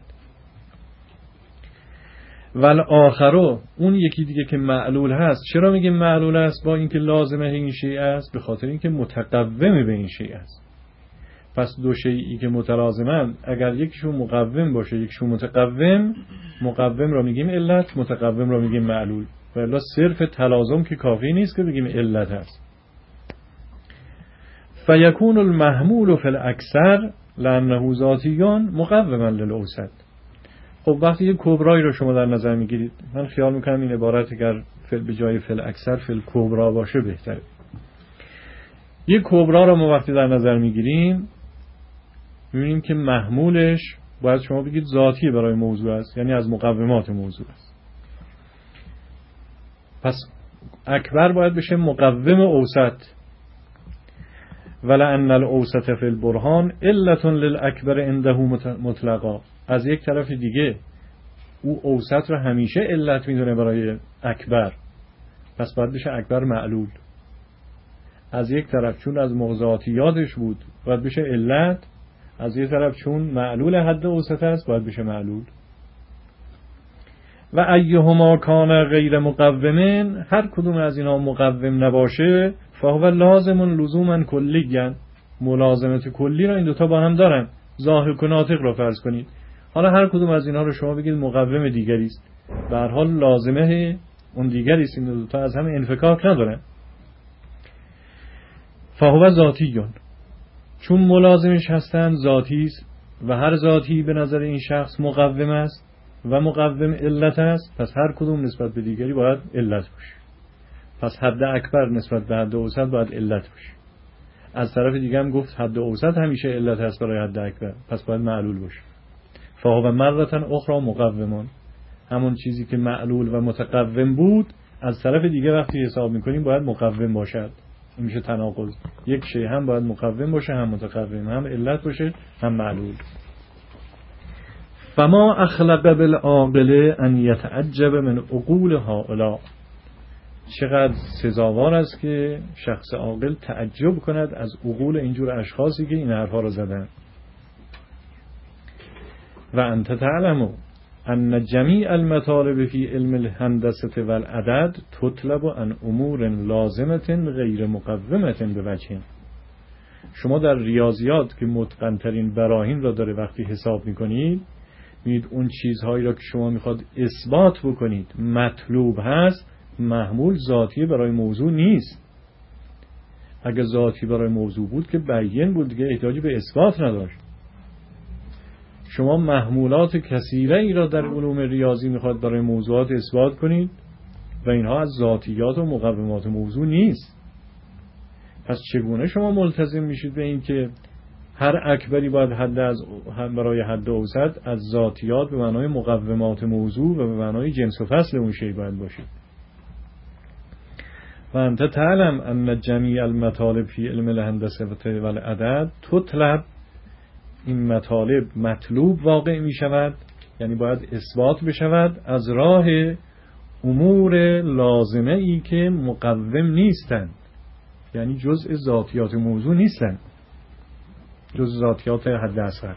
ول آخرو، اون یکی دیگه که معلول هست، چرا میگیم معلول است با اینکه لازمه این شیء است؟ به خاطر اینکه متقوم به این شیء است. پس دو شیئی که متلازمن اگر یکیشون مقوم باشه یکیشون متقوم، مقوم را میگیم علت، متقوم را میگیم معلول. ولی صرف تلازم که کافی نیست که بگیم علت است. فیکون المحمول فی الاکثر لانه ذاتیان مقوما للاوسط. خب وقتی یک کبرایی رو شما در نظر میگیرید، من خیال میکنم این عبارت اگر به جای فی الاکثر فی الکبرا باشه بهتره. یک کبرا رو ما وقتی در نظر میگیریم میبینیم که محمولش باید شما بگید ذاتی برای موضوع است، یعنی از مقومات موضوع است. پس اکبر باید بشه مقوم اوسط. ولأن الاوسط فی البرهان علت للاکبر عنده مطلقا. از یک طرف دیگه او اوسط رو همیشه علت میدونه برای اکبر، پس باید بشه اکبر معلول. از یک طرف چون از مغزاتیاتش بود باید بشه علت، از یک طرف چون معلول حد اوسط است باید بشه معلول. و ایهما کان غیر مقومن، هر کدوم از اینا مقوم نباشه فهو لازم لزوما کلیًا، ملازمت کلی را این دوتا با هم دارن. ضاحک و ناطق را فرض کنید، حالا هر کدوم از اینا رو شما بگید مقوم دیگری است، به هر حال لازمه اون دیگری است، این دوتا از هم انفکاک ندارن. فهو ذاتیون، چون ملازمش هستند ذاتی است و هر ذاتی به نظر این شخص مقوم است و مقوم علت است، پس هر کدوم نسبت به دیگری باید علت باشه. پس حد اکبر نسبت به حد اوسط باید علت باشه. از طرف دیگه هم گفت حد اوسط همیشه علت هست برای حد اکبر، پس باید معلول باشه. فهو مرتن اخرى مقومان، همون چیزی که معلول و متقوم بود از طرف دیگه وقتی حساب میکنیم باید مقوم باشد. این میشه تناقض، یک شی هم باید مقوم باشه هم متقوم، هم علت باشه هم معلول. فما اخلق بالعاقل ان یتعجب من عقول هؤلاء، چقدر سزاوار است که شخص عاقل تعجب کند از عقول اینجور اشخاصی که این حرفا رو زدن. و انت تعلم ان جمیع المطالب فی علم الهندسه والعدد تطلب عن امور لازمه غیر مقومه بوجه. شما در ریاضیات که متقن ترین براهین را داره وقتی حساب میکنید، می‌بینید اون چیزهایی را که شما میخواد اثبات بکنید مطلوب هست، محمول ذاتی برای موضوع نیست. اگه ذاتی برای موضوع بود که بیان بود دیگه، احتیاجی به اثبات نداشت. شما محمولات کثیره ای را در علوم ریاضی میخواد برای موضوعات اثبات کنید و اینها از ذاتیات و مقومات موضوع نیست. پس چگونه شما ملتزم میشید به این که هر اکبری باید برای حد اوسط از ذاتیات به معنای مقومات موضوع و به معنای جنس و فصل اون شی باید باشید؟ و انت تعلم ان جمیع المطالب فی علم الهندسه و العدد تطلب، این مطالب مطلوب واقع می شود، یعنی باید اثبات بشود از راه امور لازمه ای که مقوم نیستند، یعنی جزء ذاتیات موضوع نیستند، جزء ذاتیات حد اصغر.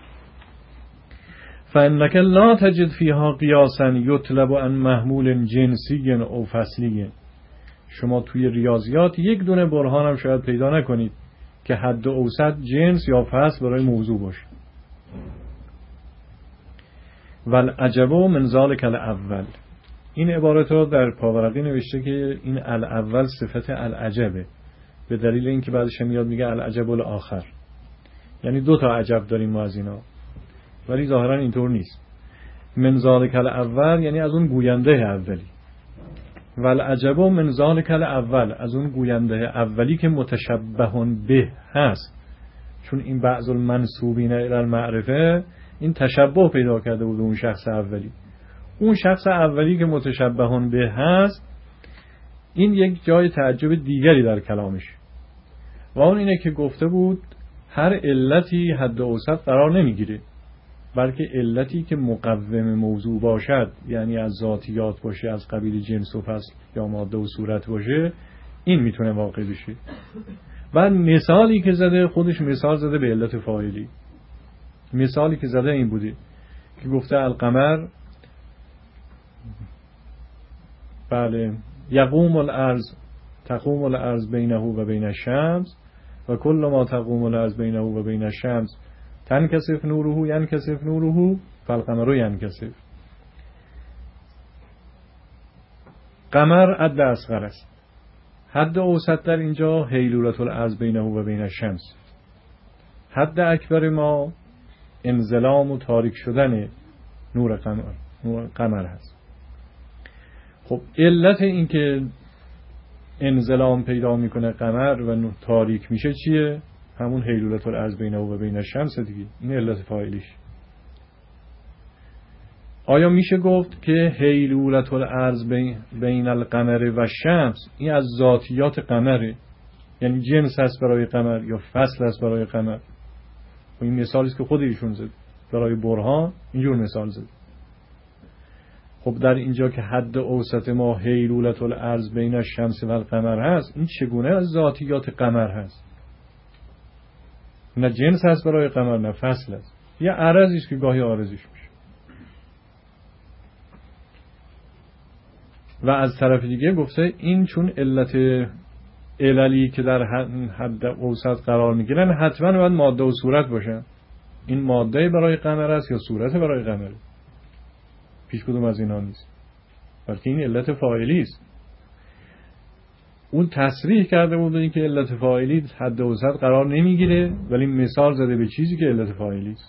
فانک لا تجد فیها قیاسا یطلب عن محمول جنسی او فصلی. شما توی ریاضیات یک دونه برهان هم شاید پیدا نکنید که حد اوسط جنس یا فصل برای موضوع باشه. والعجب من ذلک الاول، این عبارت رو در پاورقی نوشته که این الاول صفت العجبه، به دلیل اینکه بعدش میاد میگه العجب الاخر، یعنی دو تا عجب داریم ما از اینا، ولی ظاهرا اینطور نیست. من ذلک الاول یعنی از اون گوینده اولی، والعجب من ذلک الاول از اون گوینده اولی که متشبه به هست، چون این بعض المنسوبین الی المعرفه این تشبه پیدا کرده بود اون شخص اولی. اون شخص اولی که متشبه به هست این یک جای تعجب دیگری در کلامش، و اون اینه که گفته بود هر علتی حد اوسط قرار نمیگیره، بلکه علتی که مقوم موضوع باشد، یعنی از ذاتیات باشه، از قبیل جنس و فصل یا ماده و صورت باشه، این میتونه واقع بشه. و مثالی که زده خودش مثال زده به علت فاعلی. مثالی که زده این بوده که گفته القمر بله یقوم الارض تقوم الارض بینه و بین الشمس و کل ما تقوم الارض بینه و بین الشمس تنکسف نوره ینکسف نوره فالقمر ینکسف. قمر حد اصغر است، حد اوسط در اینجا حیلولة الارض بینه و بین الشمس، حد اکبر ما انزلام و تاریک شدن نور قمر هست. خب علت این که انزلام پیدا میکنه قمر و تاریک میشه چیه؟ همون حیلولة الارض بینه و بین الشمس دیگه، این علت فاعلیش. آیا میشه گفت که حیلولة الارض بین القمر و الشمس این از ذاتیات قمره، یعنی جنس هست برای قمر یا فصل هست برای قمر؟ و این مثالی است که خود ایشون زد برای برهان، اینجور مثال زد. خب در اینجا که حد اوسط ما حیلولة الارض بین الشمس و القمر هست، این چگونه از ذاتیات قمر هست؟ نه جنس هست برای قمر نه فصل هست، یه عرضی است که گاهی عارضش میشه. و از طرف دیگه گفته این چون علت عللی که در حد اوسط قرار میگیرن حتما باید ماده و صورت باشن. این ماده برای قمر است یا صورت برای قمر؟ پیش کدوم از اینا نیست، بلکه این علت فاعلی است. اون تصریح کرده بود این که علت فاعلی حد اوسط قرار نمیگیره، ولی مثال زده به چیزی که علت فاعلی است.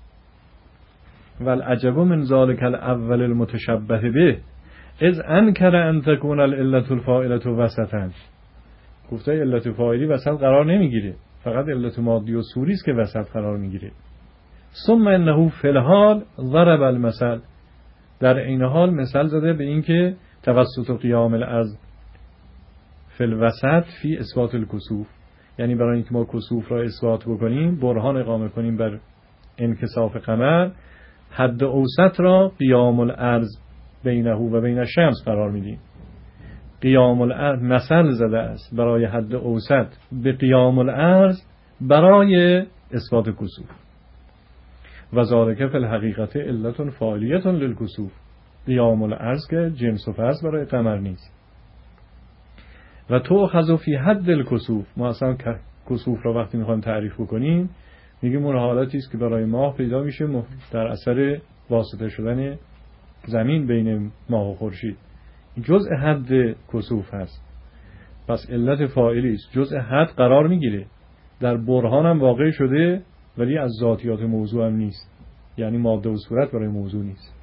والعجب من ذلک الاول المتشبه به اذ انکر ان تكون العلة الفاعلة وسطا. گفته علت فاعلی وسط قرار نمیگیره، فقط علت مادی و صوری است که وسط قرار میگیره. ثم انه فی الحال ضرب المثل، در این حال مثال زده به این که توسط قیام الارض فی الوسط فی اثبات الکسوف، یعنی برای اینکه ما کسوف را اثبات بکنیم، برهان اقامه کنیم بر انکساف قمر، حد اوسط را قیام الارض بینه و بین الشمس قرار میدیم. قیام الارض مثل زده است برای حد اوسط به قیام الارض برای اثبات کسوف. و ذالک فی الحقیقت علت فاعلیه للکسوف، قیام الارض که جنس و فصل برای قمر نیست. و تؤخذ فی حد الکسوف، ما اصلا کسوف را وقتی میخوایم تعریف بکنیم میگیم اون حالتی است که برای ماه پیدا میشه در اثر واسطه شدن زمین بین ماه و خورشید، جزء حد کسوف هست. پس علت فاعلی است، جزء حد قرار میگیره، در برهان هم واقع شده ولی از ذاتیات موضوع هم نیست، یعنی ماده و صورت برای موضوع نیست.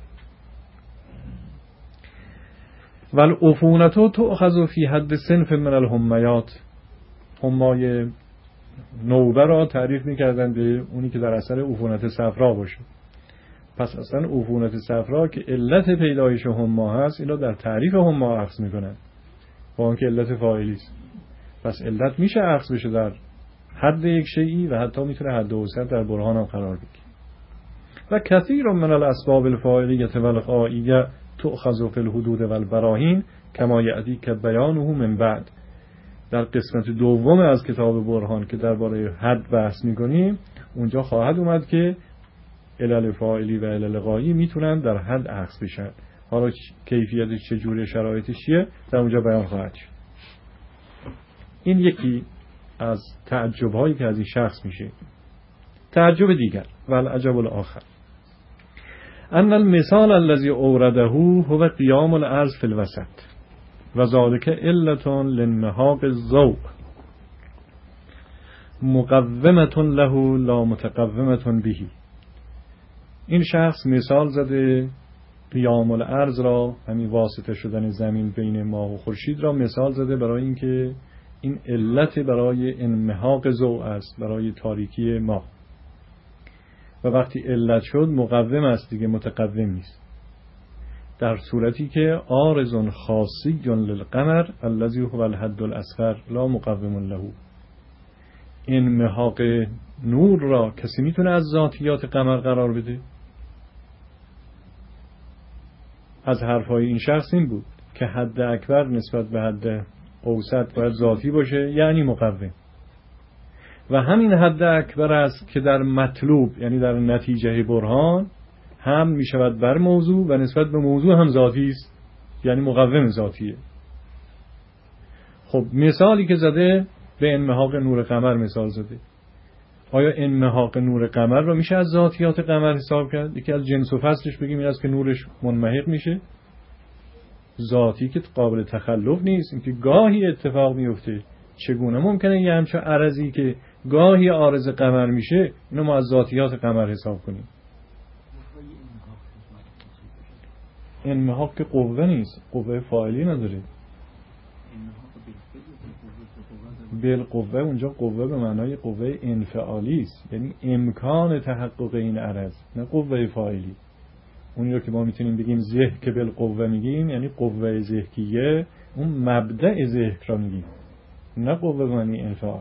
والعفونة تؤخذ فی حد صنف من الحمیات، حمای نوبه را تعریف میکردن به اونی که در اثر عفونت صفرا باشه. پس اصلا عفونت صفرا که علت پیدایش حما هست، اینا در تعریف حما اخذ میکنن با اون که علت فاعلی است. پس علت میشه اخذ بشه در حد یک شیئی و حتی میتونه حد اوسط در برهان هم قرار بگیره. و کثیر من الاسباب الفاعلیه والغائیه تؤخذ فی الحدود والبراهین کما یأتی که بیانه من بعد. در قسمت دوم از کتاب برهان که درباره حد بحث میکنیم اونجا خواهد اومد که علل فاعلی و علل غایی میتونن در حد اخذ بشن. حالا کیفیتش چجوری، شرایطش چیه، در اونجا بیان خواهد شد. این یکی از تعجب هایی که از این شخص میشه. تعجب دیگر، والعجب الاخر ان المثال الذي اورده هو قیام الارض فی الوسط و ذلك علة لانمحاق الذوق مقومة له لا متقومة به. این شخص مثال زده قیام الارض را، همین واسطه شدن زمین بین ماه و خورشید را مثال زده برای اینکه این علت برای انمحاق ضوء است، برای تاریکی ماه. و وقتی علت شد مقوم است دیگه، متقوم نیست. در صورتی که عارض خاصی للقمر الذي هو الحد الاصغر لا مقوم له، انمحاق نور را کسی میتونه از ذاتیات قمر قرار بده؟ از حرفهای این شخص این بود که حد اکبر نسبت به حد اوسط باید ذاتی باشه، یعنی مقوم. و همین حد اکبر است که در مطلوب، یعنی در نتیجه برهان، هم می شود بر موضوع و نسبت به موضوع هم ذاتی است، یعنی مقوم ذاتیه. خب مثالی که زده به انمحاق نور قمر مثال زده. آیا انمحاق نور قمر رو میشه از ذاتیات قمر حساب کرد؟ یکی از جنس و فصلش بگیم این است که نورش منمحق میشه، ذاتی که قابل تخلف نیست، اینکه گاهی اتفاق میفته. چگونه ممکنه یه همچه عرضی که گاهی عارض قمر میشه اینو ما از ذاتیات قمر حساب کنیم؟ انمحاق که قوه نیست، قوه فاعلی نداره. بالقوه اونجا قوه به معنای قوه انفعالی است، یعنی امکان تحقق این عرض، نه قوه فاعلی. اونی رو که ما میتونیم بگیم زه که بالقوه میگیم یعنی قوه زهکیه، اون مبدأ زهک را میگیم، نه قوه به معنی انفعال.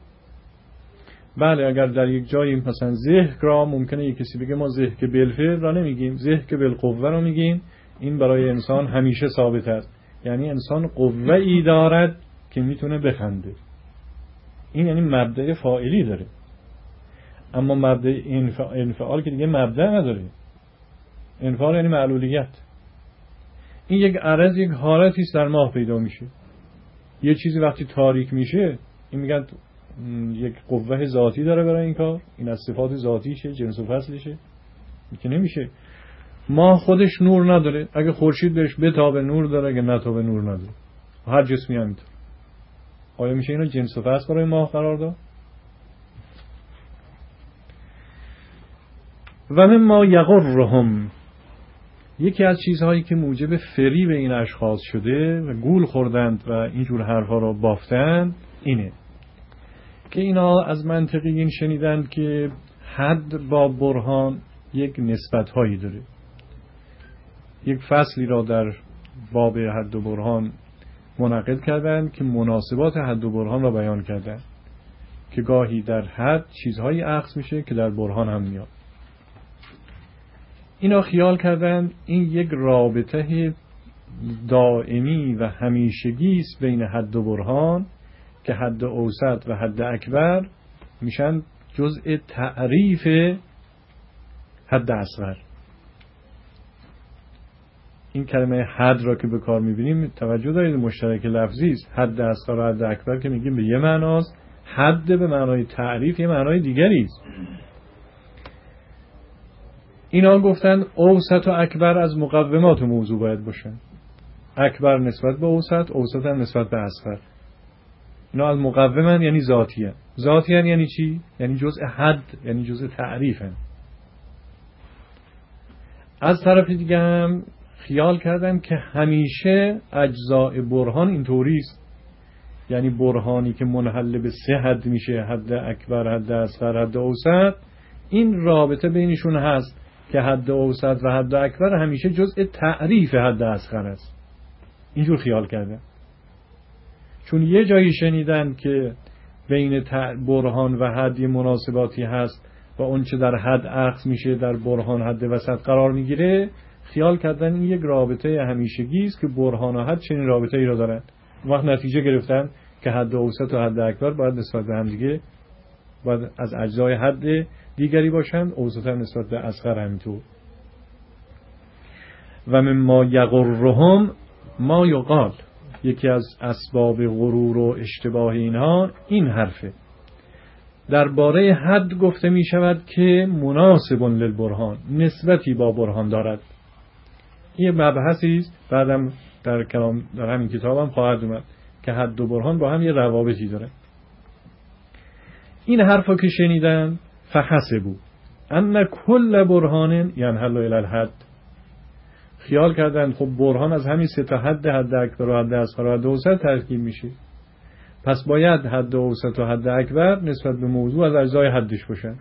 بله اگر در یک جایی مثلا زهک را ممکنه یک کسی بگه ما زهک بالفعل را نمیگیم، زهک بالقوه را میگیم. این برای انسان همیشه ثابت است، یعنی انسان قوه ای دارد که میتونه بخنده. این یعنی مبدأ فاعلی داره. اما مبدأ انفعال که دیگه مبدأ نداره. انفعال یعنی معلولیت. این یک عرض، یک حالتی است در ماه پیدا میشه. یه چیزی وقتی تاریک میشه این میگن یک قوه ذاتی داره برای این کار، این از صفات ذاتیشه، جنس و فصلشه. که نمیشه. ماه خودش نور نداره، اگه خورشید بهش بتابه نور داره، اگه نتابه نور نداره. هر جسمی همینطور. آیا میشه اینو جنس و فصل برای ماه قرار داد؟ و مما یغرهم، یکی از چیزهایی که موجب فریب این اشخاص شده و گول خوردند و اینجور حرفا را بافتند اینه که اینا از منطقیین شنیدند که حد با برهان یک نسبت هایی داره. یک فصلی را در باب حد و برهان منعقد کردند که مناسبات حد و برهان را بیان کردند که گاهی در حد چیزهایی اخذ میشه که در برهان هم میاد. اینا خیال کردند این یک رابطه دائمی و همیشگی است بین حد و برهان که حد اوسط و حد اکبر میشن جزء تعریف حد اصغر. این کلمه حد را که به کار میبینیم توجه دارید مشترک لفظی است. حد اصغر و حد اکبر که میگیم به یه معناست، حد به معنای تعریف یه معنای دیگری است. اینا گفتن اوسط و اکبر از مقومات موضوع باید باشن. اکبر نسبت به اوسط، اوسط هم نسبت به اصغر. اینا از مقومن یعنی ذاتی هن. ذاتی هن یعنی چی؟ یعنی جزء حد، یعنی جزء تعریف هن. از طرف دیگه هم خیال کردن که همیشه اجزاء برهان اینطوری است. یعنی برهانی که منحل به 3 حد میشه، حد اکبر، حد اصغر، حد اوسط، این رابطه بینشون هست که حد اوسط و حد اکبر همیشه جزء تعریف حد اصغر است. اینجور خیال کردن. چون یه جایی شنیدن که بین برهان و حد مناسباتی هست و اون چه در حد اخذ میشه در برهان حد وسط قرار میگیره، خیال کردن این یک رابطه همیشگی است که برهان و حد چنین رابطه ای را دارن. وقت نتیجه گرفتن که حد اوسط و حد اکبر باید نسبت به هم دیگه باید از اجزای حد دیگری باشن، اوسط هم نسبت به اصغر همینطور. و مما یغرهم ما یقال، یکی از اسباب غرور و اشتباه اینها این حرفه. درباره حد گفته می شود که مناسب للبرهان، نسبتی با برهان دارد. این مبحثی است بعدم در کلام در همین کتابم خواهد اومد که حد و برهان با هم یه روابطی داره. این حرفا که شنیدن فحسبوا ان کل برهان ینحل الی الحد، خیال کردن خب برهان از همین 3 تا حد اکبر و حد اصغر و حد اوسط ترکیب میشه، پس باید حد اوسط و حد اکبر نسبت به موضوع از اجزای حدش باشن.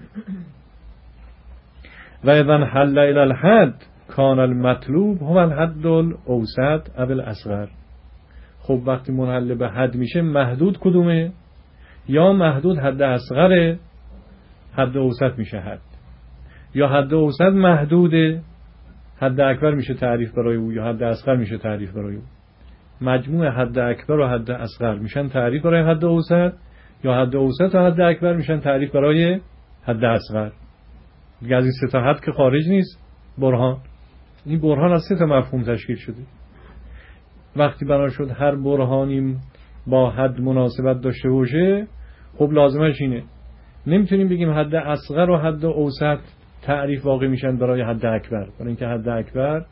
و اذا حل الی الحد کان المطلوب هو الحد الاوسط او الاصغر. خب وقتی منحل به حد میشه محدود کدومه؟ یا محدود حد اصغره، حد اوسط میشه حد، یا حد اوسط محدوده، حد اکبر میشه تعریف برای او، یا حد اصغر میشه تعریف برای او. مجموع حد اکبر و حد اصغر میشن تعریف برای حد اوسط، یا حد اوسط و حد اکبر میشن تعریف برای حد اصغر. دیگه از این 3 تا حد که خارج نیست برهان. این برهان از 3 تا مفهوم تشکیل شده. وقتی بنا شد هر برهانی با حد مناسبت داشته باشه، خب لازمش اینه نمیتونیم بگیم حد اصغر و حد اوسط تعریف واقع میشن برای حد اکبر، برای اینکه حد اکبر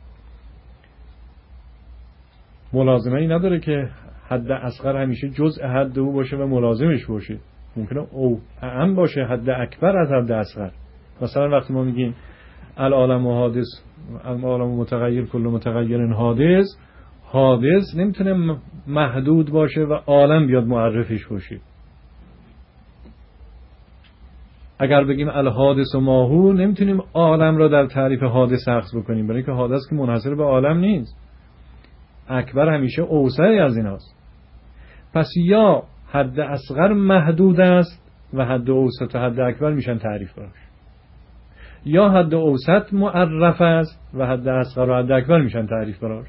ملازمه ای نداره که حد اصغر همیشه جزء حد او باشه و ملازمش باشه. ممکنه او اعم باشه حد اکبر از حد اصغر. مثلا وقتی ما میگیم العالم حادث، العالم متغیر، کل متغیر حادث، حادث نمیتونه محدود باشه و عالم بیاد معرفش باشه. اگر بگیم الحادث و ماهو، نمیتونیم عالم را در تعریف حادث اخذ بکنیم، برای اینکه حادث که منحصر به عالم نیست. اکبر همیشه اوسعی از ایناست. پس یا حد اصغر محدود است و حد اوسط و حد اکبر میشن تعریف براش، یا حد اوسط معرف است و حد اصغر و حد اکبر میشن تعریف براش.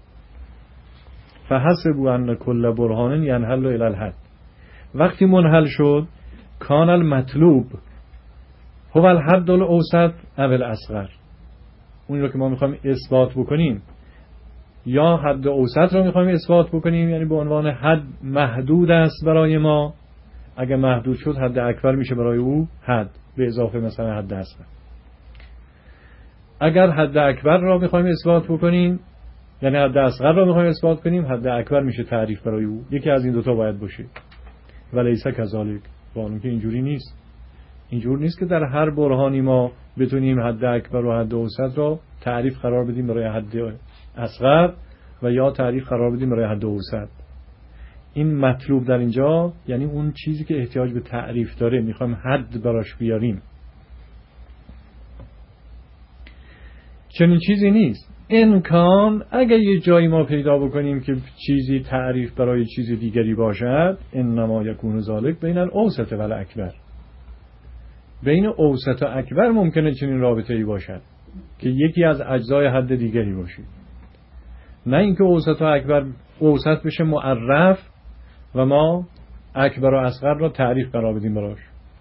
فحسبوا ان کل برهان ینحل الی الحد، وقتی منحل شد کان المطلوب هو الحد الاوسط او الاصغر، اون رو که ما میخوایم اثبات بکنیم یا حد اوسط رو میخوایم اثبات بکنیم، یعنی به عنوان حد محدود است برای ما، اگر محدود شد حد اکبر میشه برای او حد به اضافه مثلا حد اصغر. اگر حد اکبر را میخوایم اثبات بکنیم یعنی حد اصغر را میخوایم اثبات کنیم، حد اکبر میشه تعریف برای او. یکی از این دوتا باید باشه. ولیس کذالک، با اون که اینجوری نیست. اینجور نیست که در هر برهانی ما بتونیم حد اکبر و حد اوسط را تعریف قرار بدیم برای حد اصغر و یا تعریف قرار بدیم برای حد اوسط. این مطلوب در اینجا یعنی اون چیزی که احتیاج به تعریف داره، میخوایم حد براش بیاریم. چنین چیزی نیست. امکان اگر یه جایی ما پیدا بکنیم که چیزی تعریف برای چیز دیگری باشد، انما یکون ذالک بین الاوسط و الاکبر، بین اوسط و اکبر ممکنه چنین رابطه‌ای باشد که یکی از اجزای حد دیگری باشه، نه اینکه اوسط و اکبر اوسط بشه معرف و ما اکبر و اصغر را تعریف قرار بدیم براش.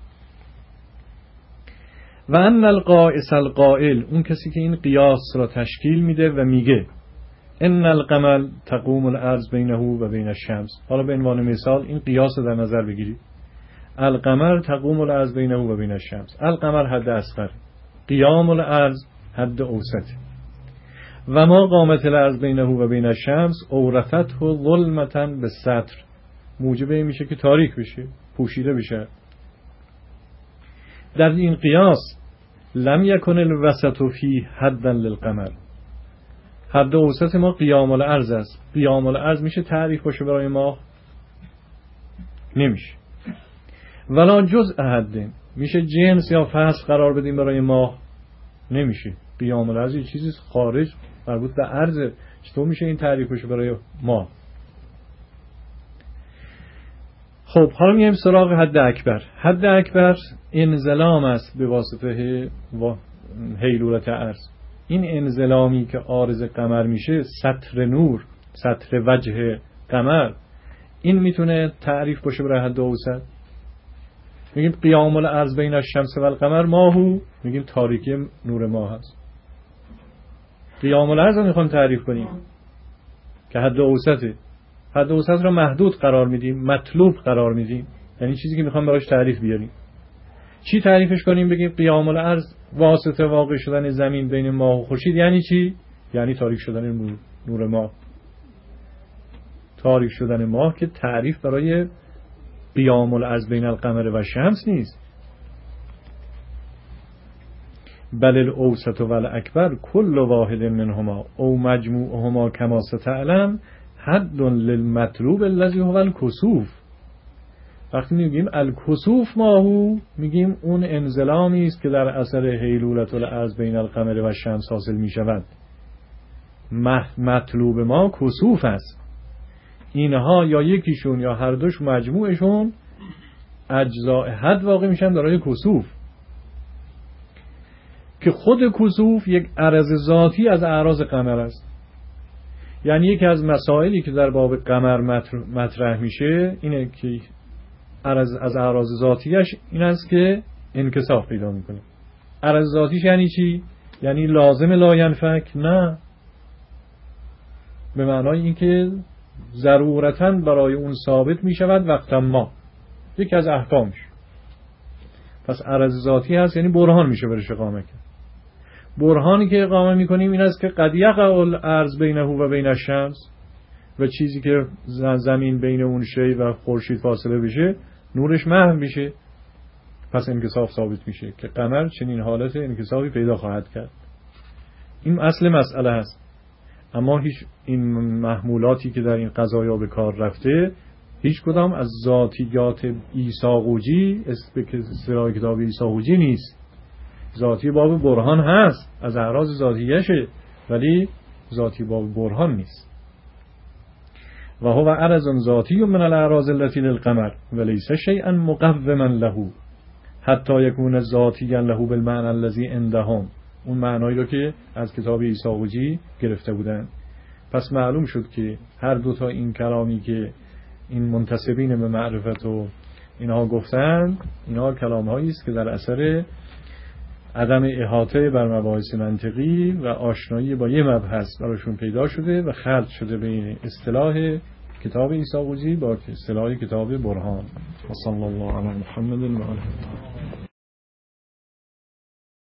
و ان القائس القائل، اون کسی که این قیاس را تشکیل میده و میگه ان القمر تقوم الارض بینه و بین الشمس، حالا به عنوان مثال این قیاس رو در نظر بگیرید، القمر تقوم الارض بینه و بین الشمس، القمر حد اصغر، قیام الارض حد اوسط، و ما قامت الارض بینه و بین الشمس اورثته ظلمتا بالستر، موجب این میشه که تاریک بشه، پوشیده بشه. در این قیاس لم یکن الوسط فی حدا للقمر، حد اوسط ما قیام الارض است. قیام الارض میشه تعریف باشه برای ما؟ نمیشه. ولا جزء حد، میشه جنس یا فصل قرار بدیم برای ما؟ نمیشه. قیام الارض یه چیزی خارج مربوط به ارض، چطور میشه این تعریف باشه برای ما؟ خب حالا میایم سراغ حد اکبر. حد اکبر انزلام است به واسطه هیلولت ارض. این انزلامی که عارض قمر میشه، سطر نور، سطر وجه قمر، این میتونه تعریف باشه برای حد اوسط. میگیم قیام الارض بین الشمس و القمر ماهو، میگیم تاریکی نور ماه هست. قیام الارض رو میخوام تعریف کنیم که حد اوسطه، حد اوسط رو محدود قرار میدیم، مطلوب قرار میدیم، یعنی چیزی که میخوام براش تعریف بیاریم. چی تعریفش کنیم؟ بگیم قیام الارض واسطه واقع شدن زمین بین ماه و خورشید، یعنی چی؟ یعنی تاریک شدن نور ماه. تاریک شدن ماه که تعریف برای قیام الارض بین القمر و شمس نیست. بل الاوسط و الاکبر کل واحد منهما او مجموعهما کما ستعلم حد للمطلوب الذی هو الکسوف. وقتی میگیم الکسوف ماهو، میگیم اون انزلامی است که در اثر هیلولت الارض بین القمر و شمس حاصل میشود. مطلوب ما کسوف است. اینها یا یکیشون یا هر دوش مجموعشون اجزاء حد واقع میشن برای کسوف، که خود کسوف یک عرض ذاتی از اعراض قمر است. یعنی یکی از مسائلی که در باب قمر مطرح میشه اینه که از اعراض ذاتیش این است که انکساف پیدا میکنه. عرض ذاتیش یعنی چی؟ یعنی لازم لا ینفک؟ نه، به معنای اینکه ضرورتاً برای اون ثابت میشود وقتا ما، یکی از احکامش. پس عرض ذاتی هست، یعنی برهان میشه برش اقامه کرد. برهانی که اقامه میکنیم این است که قد یقع الارض بینه و بین الشمس، و چیزی که زمین بین اون شی و خورشید فاصله بشه نورش محو میشه، پس انکساف ثابت میشه که قمر چنین حالت انکسافی پیدا خواهد کرد. این اصل مسئله هست. اما هیچ این محمولاتی که در این قضایا به کار رفته هیچ کدام از ذاتیات ایساقوجی، اصطلاح کتاب ایساقوجی نیست. ذاتی باب برهان هست، از اعراض ذاتیشه، ولی ذاتی باب برهان نیست. و هو عرض ذاتی من الاعراض التي للقمر وليس شيئا مقوما له حتی یکون ذاتیا له بالمعنى الذي عندهم. اون معنایی رو که از کتاب ایساقوجی گرفته بودن. پس معلوم شد که هر دوتا این کلامی که این منتسبین به معرفت و اینها گفتن، اینها کلام هایی است که در اثر عدم احاطه بر مباحث منطقی و آشنایی با یه مبحث براشون پیدا شده و خلط شده بین اصطلاح کتاب ایساقوجی با اصطلاح کتاب برهان. صلی الله علی محمد و آله.